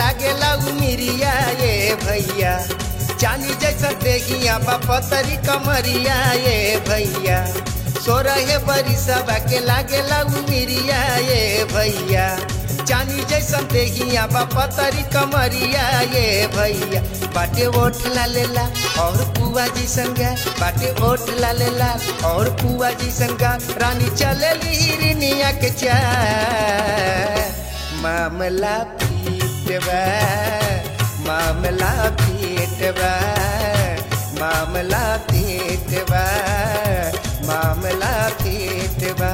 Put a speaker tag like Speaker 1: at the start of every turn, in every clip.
Speaker 1: लागेला उमिरिया ये भैया। चांदी जैसा देहिया पतरी कमरिया ये भैया। 16 बरिसवा के लागेला उमिरिया ये भैया। चांदी जैसा देहिया पतरी कमरिया ये भैया। बाटे ओठ लालेला और पुआ जी संगा, बाटे ओठ लालेला और पुआ जी संगा। रानी चलेली हिरनिया के चाल, मामला पीटवा, मामला पीटवा, मामला पीटवा, मामला पीटवा।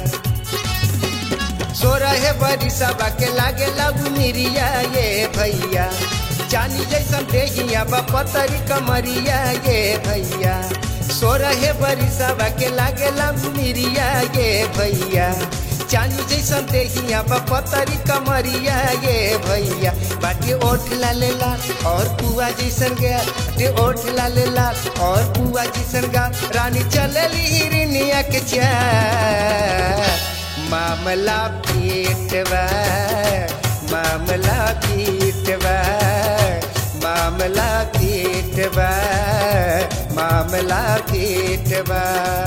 Speaker 1: 16 बरिसवा के लागेला उमिरिया ये भैया। चांदी जैसा देहिया पतरी कमरिया ये भैया। 16 बरिसवा के लागेला उमिरिया ये भैया। चांदी जैसा देहिया पतरी कमरिया ये भैया। बाटे ओठ लालेला और पुआ जैसन गया, बाटे ओठ लालेला और पुआ जैसन गा। रानी चलेली हिरनिया के चाल, मामला पीटवा, मामला पीटवा, मामला पीटवा, मामला पीटवा।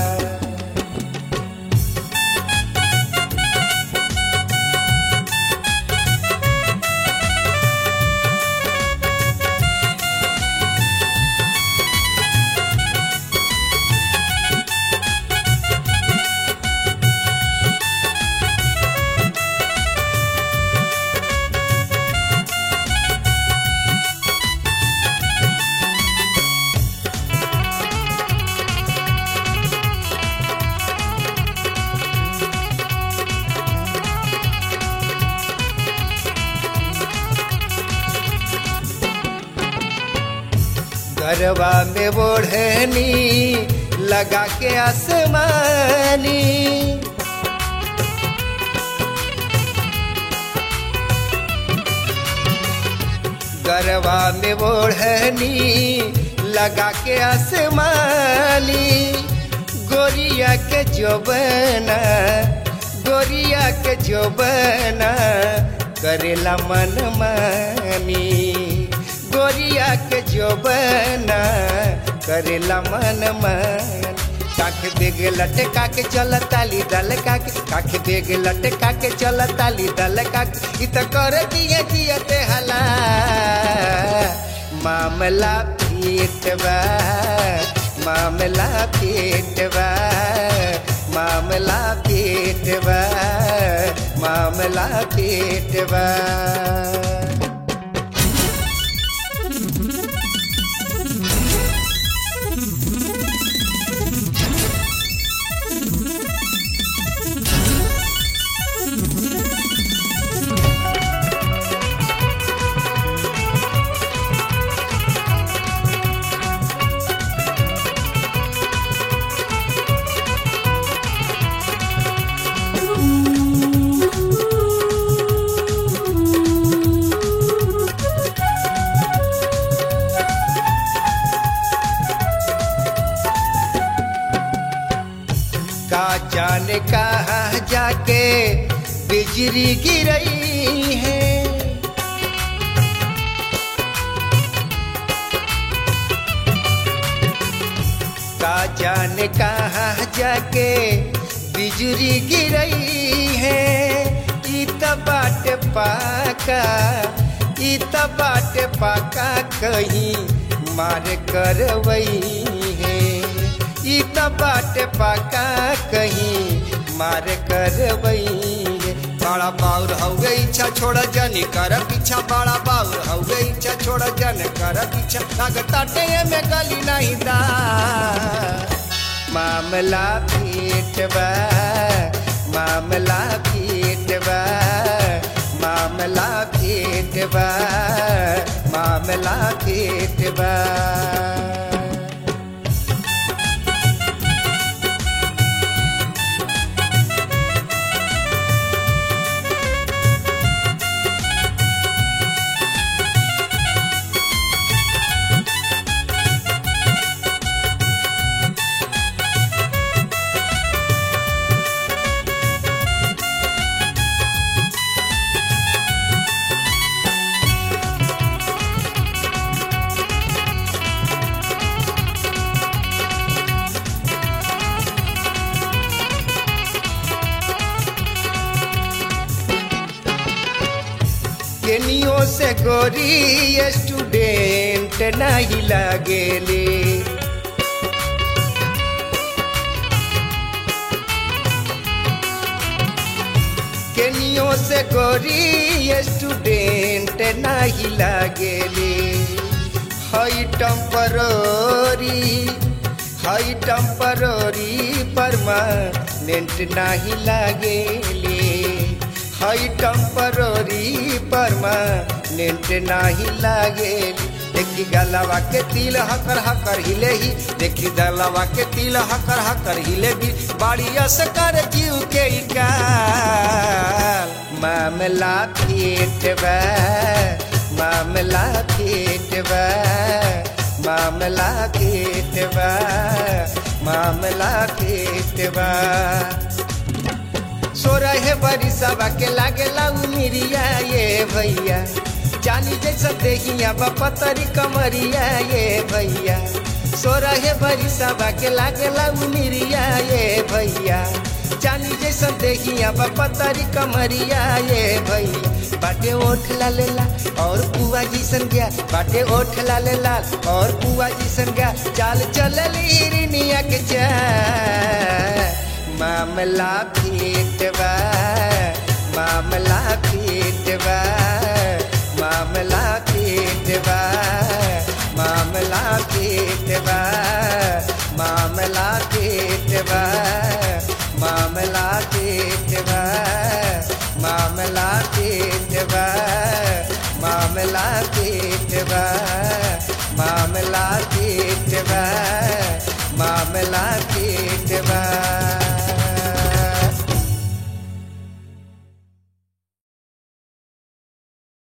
Speaker 1: घरवा में ओढ़नी लगा के आसमानी, घरवा में ओढ़नी लगा के आसमानी। गोरिया के जोबना, गोरिया के जोबना करेला मन मानी। गोरिया के जोबना करेला मन मन। काके बेग लटका के चल ताली दल काके, काके बेग लटका के चल ताली दल काके। इत कर दिए जियते हला, मामला पीटवा, मामला पीटवा, मामला पीटवा, मामला पीटवा। का जाने कहाँ जाके बिजली गिरई है। का जाने कहाँ जाके बिजली गिरई है। इत बाट पाका, इत बाट पाका कहीं मार करवई है। इत बाट पाका कहीं मार करवई। बड़ा बाउर हउए इच्छा छोड़ जनी कर पीछा, बड़ा बाउर हउए इच्छा छोड़ जन कर पीछा। लगताटे में गली नहीं दा, मामला पीटवा, मामला पीटवा, मामला पीटवा, मामला पीटवा। केनियो से गोरी स्टूडेंट नहीं लागेले केनियो से गोरी स्टूडेंट नहीं लागेले हाई टेम्पररी परमानेंट नहीं लागेले हाई टेम्पररी परमानेंट नहीं लागेले देखी गलवा के तिल हकर हकर हिले ही देखी गलवा के तिल हकर हकर हिले भी बाड़ी असकर जीव के काल मामला फेट बा मामला फेट बा मामला फेट बा मामला फेट बा सोरह बरिसवा के लागेला उमिरिया ये भैया जानी जैसा देखिया बपतरी कमरिया ये भैया सोरह बरिसवा के लागेला उमिरिया ये भैया जानी जैसा देखिया बपतरी कमरिया ये भैया बाटे ओठ लालेला और पुआ जैसन गया बाटे ओठ लालेला और पुआ जैसन गया चाल चलली हिरनिया के चाल मामला फेट बा मामला फेट बा मामला फेट बा मामला फेट बा मामला फेट बा मामला फेट बा मामला फेट बा मामला फेट बा मामला फेट बा मामला फेट बा।